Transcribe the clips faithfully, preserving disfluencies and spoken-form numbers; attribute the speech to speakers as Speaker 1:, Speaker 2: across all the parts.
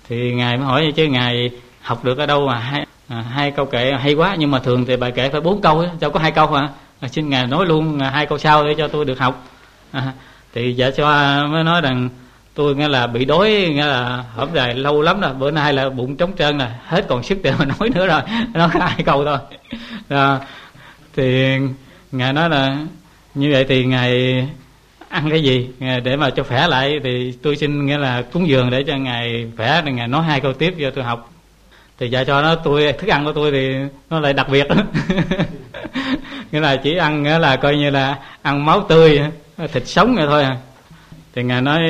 Speaker 1: Thì ngài mới hỏi chứ ngài học được ở đâu mà hai, à, hai câu kệ hay quá, nhưng mà thường thì bài kệ phải bốn câu, đâu có hai câu hả? À, xin ngài nói luôn hai câu sau để cho tôi được học. À, thì dạ xoa mới nói rằng tôi nghe là bị đói, nghe là hổm dài lâu lắm rồi, bữa nay là bụng trống trơn rồi, hết còn sức để mà nói nữa rồi, nói hai câu thôi. À, thì ngài nói là như vậy thì ngài ăn cái gì để mà cho khỏe lại, thì tôi xin nghĩa là cúng dường để cho ngài khỏe, thì ngài nói hai câu tiếp cho tôi học. Thì dạ cho nó tôi thức ăn của tôi thì nó lại đặc biệt đó. Nghĩa là chỉ ăn nghĩa là coi như là ăn máu tươi, thịt sống vậy thôi à. Thì ngài nói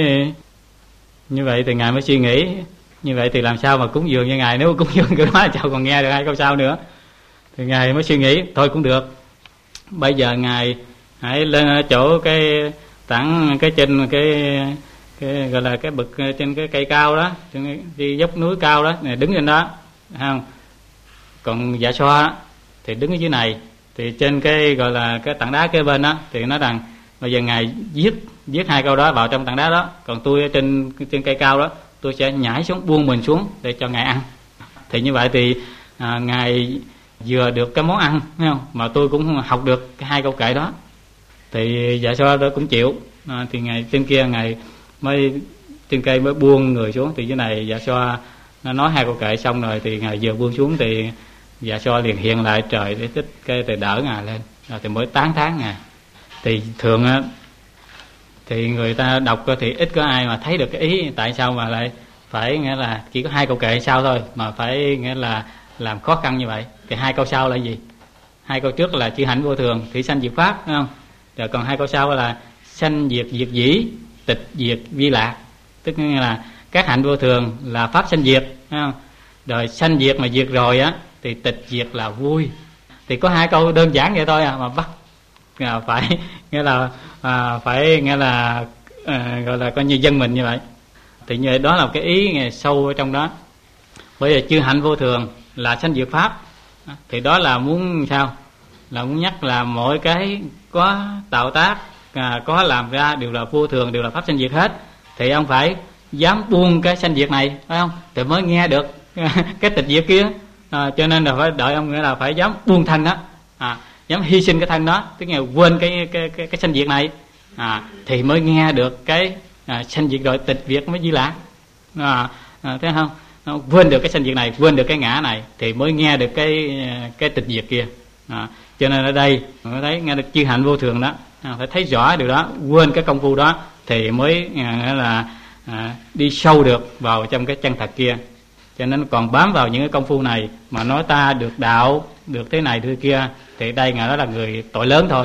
Speaker 1: như vậy thì ngài mới suy nghĩ, như vậy thì làm sao mà cúng dường cho ngài, nếu cúng dường cái đó cháu còn nghe được hai câu sau nữa. Thì ngài mới suy nghĩ thôi cũng được, bây giờ ngài hãy lên chỗ cái tảng cái trên cái cái gọi là cái bực trên cái cây cao đó, trên cái đi dốc núi cao đó, này đứng trên đó, không? Còn dạ xoa thì đứng ở dưới này, thì trên cái gọi là cái tảng đá kế bên đó thì nói rằng bây giờ ngài viết viết hai câu đó vào trong tảng đá đó, còn tôi ở trên trên cây cao đó tôi sẽ nhảy xuống buông mình xuống để cho ngài ăn. Thì như vậy thì à, ngài vừa được cái món ăn, thấy không? Mà tôi cũng học được cái hai câu kệ đó. Thì dạ xoa đó cũng chịu. À, thì ngài trên kia ngài mới trên cây mới buông người xuống, thì dưới này dạ xoa nó nói hai câu kệ xong rồi thì ngài vừa buông xuống thì dạ xoa liền hiện lại trời để tích cái thì đỡ ngài lên, rồi thì mới tán thán ngài. Thì thường á thì người ta đọc thì ít có ai mà thấy được cái ý tại sao mà lại phải nghĩa là chỉ có hai câu kệ sau thôi mà phải nghĩa là làm khó khăn như vậy. Thì hai câu sau là gì? Hai câu trước là chư hạnh vô thường, thủy sanh diệt pháp, đúng không? Rồi còn hai câu sau là sanh diệt diệt dĩ, tịch diệt vi lạc. Tức là các hạnh vô thường là pháp sanh diệt, đúng không? Rồi sanh diệt mà diệt rồi á thì tịch diệt là vui. Thì có hai câu đơn giản vậy thôi à, mà bắt à, phải nghĩa là à, phải nghĩa là à, gọi là coi như dân mình như vậy. Thì như vậy đó là cái ý sâu ở trong đó. Bây giờ chư hạnh vô thường là sanh diệt pháp, thì đó là muốn sao? Là muốn nhắc là mỗi cái có tạo tác, à, có làm ra đều là vô thường, đều là pháp sanh diệt hết. Thì ông phải dám buông cái sanh diệt này, phải không? Thì mới nghe được cái tịch diệt kia. À, cho nên là phải đợi ông, nghĩa là phải dám buông thân đó, à, dám hy sinh cái thân đó, tức là quên cái cái cái, cái sanh diệt này, à, thì mới nghe được cái à, sanh diệt rồi tịch diệt mới di lạc. À, à, thấy không? Nó quên được cái sanh diệt này, quên được cái ngã này thì mới nghe được cái cái tịch diệt kia. À, cho nên ở đây mới thấy nghe được chư hạnh vô thường đó, à, phải thấy rõ điều đó, quên cái công phu đó thì mới à, là à, đi sâu được vào trong cái chân thật kia. Cho nên còn bám vào những cái công phu này mà nói ta được đạo, được thế này thế kia, thì đây ngài đó là người tội lớn thôi.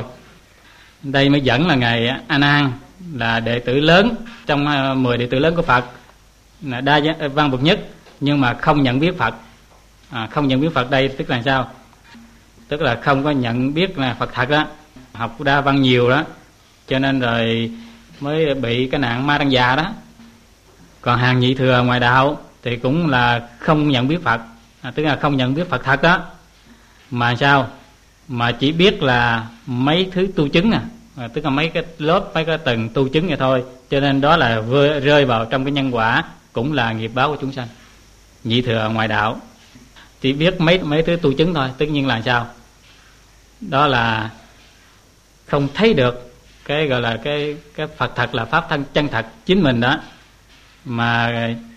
Speaker 1: Đây mới dẫn là ngài A Nan là đệ tử lớn trong mười đệ tử lớn của Phật, là đa văn bậc nhất, nhưng mà không nhận biết Phật. À, không nhận biết Phật đây tức là sao? Tức là không có nhận biết là Phật thật đó, học đa văn nhiều đó, cho nên rồi mới bị cái nạn ma đăng già đó. Còn hàng nhị thừa ngoài đạo thì cũng là không nhận biết Phật, à, tức là không nhận biết Phật thật đó, mà sao? Mà chỉ biết là mấy thứ tu chứng à, à tức là mấy cái lớp, mấy cái tầng tu chứng vậy thôi. Cho nên đó là rơi vào trong cái nhân quả, cũng là nghiệp báo của chúng sanh. Nhị thừa ngoài đạo chỉ biết mấy mấy thứ tu chứng thôi, tất nhiên là sao? Đó là không thấy được cái gọi là cái cái Phật thật là pháp thân chân thật chính mình đó, mà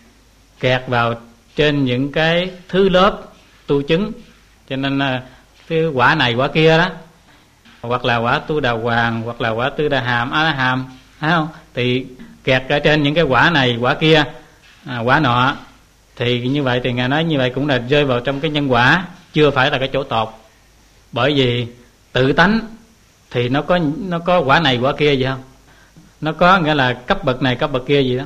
Speaker 1: kẹt vào trên những cái thứ lớp tu chứng. Cho nên cái quả này quả kia đó, hoặc là quả tu đà hoàng, hoặc là quả tư đà hàm, á la hàm, thấy không? Thì kẹt ở trên những cái quả này quả kia, à, quả nọ. Thì như vậy thì ngài nói như vậy cũng là rơi vào trong cái nhân quả, chưa phải là cái chỗ tột. Bởi vì tự tánh thì nó có nó có quả này quả kia gì không? Nó có nghĩa là cấp bậc này cấp bậc kia gì đó.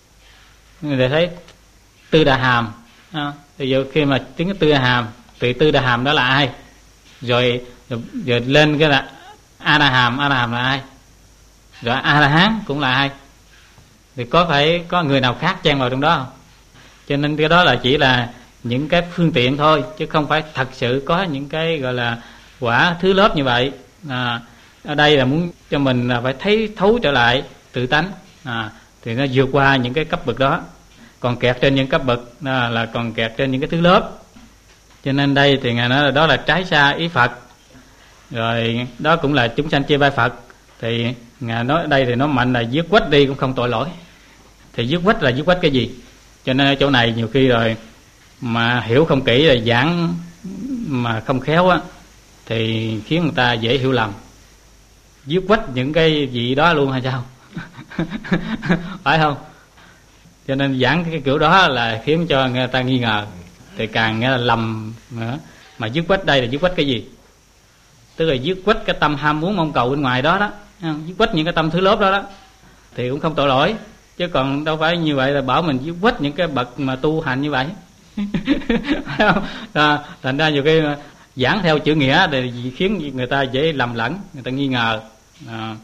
Speaker 1: Người ta thấy tư đà hàm, à, thì giờ khi mà tiếng tư đà hàm thì tư đà hàm đó là ai? Rồi, rồi, rồi lên cái là a đà hàm, a đà hàm là ai? Rồi a la hán cũng là ai? Thì có phải có người nào khác chen vào trong đó không? Cho nên cái đó là chỉ là những cái phương tiện thôi, chứ không phải thật sự có những cái gọi là quả thứ lớp như vậy. À, ở đây là muốn cho mình là phải thấy thấu trở lại tự tánh, à, thì nó vượt qua những cái cấp bậc đó. còn kẹt trên những cấp bậc, đó là còn kẹt trên những cái thứ lớp. Cho nên đây thì Ngài nói là đó là trái xa ý Phật. Rồi đó cũng là chúng sanh chê bai Phật. Thì Ngài nói ở đây thì nó mạnh là dứt quách đi cũng không tội lỗi. Thì dứt quách là dứt quách cái gì? Cho nên ở chỗ này nhiều khi rồi mà hiểu không kỹ là giảng mà không khéo á, thì khiến người ta dễ hiểu lầm. Dứt quách những cái gì đó luôn hay sao? Phải không? Cho nên giảng cái kiểu đó là khiến cho người ta nghi ngờ, thì càng nghe là lầm nữa. Mà dứt quách đây là dứt quách cái gì? Tức là dứt quách cái tâm ham muốn mong cầu bên ngoài đó đó, dứt quách những cái tâm thứ lớp đó đó, thì cũng không tội lỗi. Chứ còn đâu phải như vậy là bảo mình dứt quách những cái bậc mà tu hành như vậy. Phải không? À, thành ra nhiều cái giảng theo chữ nghĩa thì khiến người ta dễ lầm lẫn, người ta nghi ngờ. À,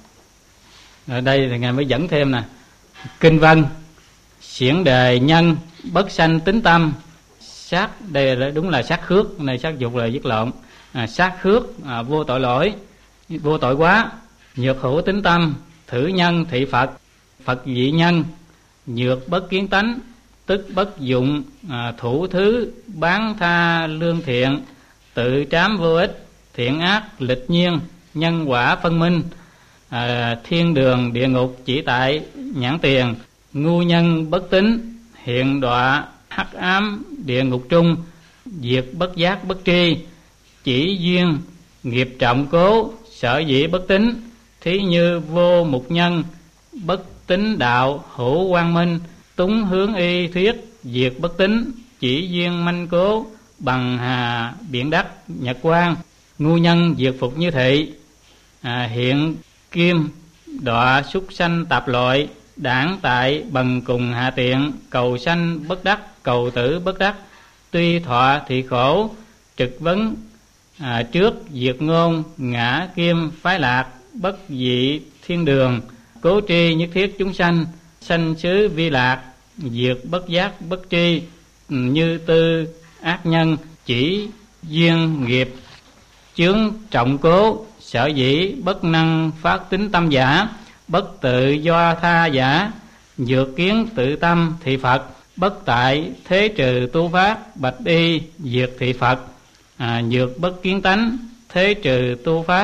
Speaker 1: ở đây thì Ngài mới dẫn thêm nè: kinh văn xiển đề nhân bất sanh tính tâm. Sát đây là đúng là sát khước, này sát dục là dứt lộn. À, sát khước à, vô tội lỗi, vô tội quá. Nhược hữu tính tâm, thử nhân thị Phật. Phật dị nhân, nhược bất kiến tánh, tức bất dụng. À, thủ thứ bán tha lương thiện, tự trám vô ích, thiện ác lịch nhiên, nhân quả phân minh. À, thiên đường địa ngục chỉ tại nhãn tiền, ngu nhân bất tín, hiện đọa hắc ám địa ngục trung, diệt bất giác bất tri, chỉ duyên nghiệp trọng cố, sở dĩ bất tín. Thí như vô mục nhân, bất tín đạo hữu quang minh, túng hướng y thuyết, diệt bất tín, chỉ duyên manh cố, bằng hà biển đắc nhật quang. Ngu nhân diệt phục như thị, à, hiện kim đọa súc sanh tạp loại, đảng tại bần cùng hạ tiện, cầu sanh bất đắc, cầu tử bất đắc, tuy thọ thì khổ, trực vấn à, trước diệt ngôn, ngã kim phái lạc, bất dị thiên đường, cố tri nhất thiết chúng sanh, sanh xứ vi lạc, diệt bất giác bất tri, như tư ác nhân, chỉ duyên nghiệp chướng trọng cố, sở dĩ bất năng phát tính tâm giả, bất tự do tha giả, nhược kiến tự tâm thị Phật, bất tại thế trừ tu pháp, bạch y diệt thị Phật. À, nhược bất kiến tánh, thế trừ tu pháp,